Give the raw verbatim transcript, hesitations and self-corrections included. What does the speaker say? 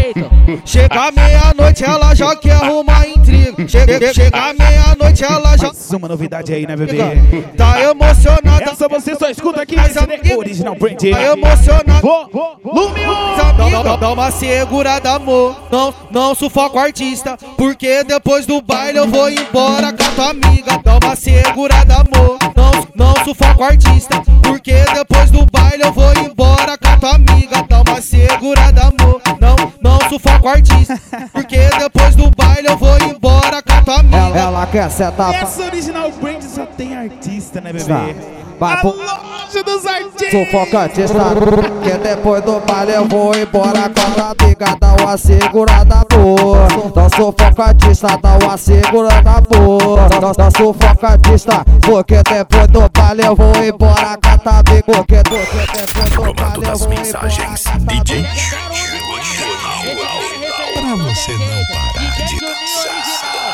Chega meia-noite, ela já quer arrumar intriga. Chega, chega meia-noite, ela já... Mais uma novidade aí, né, bebê? Tá emocionada. Essa você só escuta aqui nesse Original Brand. Tá emocionada. Lumion! Dá, dá uma segurada, amor. Não, não sufoca o artista, porque depois do baile eu vou embora com a tua amiga. Dá uma segurada, amor. Não, não sufoca o artista, porque depois do baile eu vou embora com a tua amiga. Dá uma segurada, amor. Não, não sufoca o artista, porque depois do baile eu vou embora com a tua amiga. Ela, ela quer sentar. Essa Original Brand só tem artista, né, bebê? Vai A pro... loja dos artistas! Sufoca artista, que depois do baile eu vou embora com a amiga. Dá uma segurada boa. Não sufoca artista, dá uma segurada boa. Não, não sufoca artista, porque depois do baile eu vou embora com a amiga. Porque depois do baile eu vou mensagens D J Pra você não parar de dançar.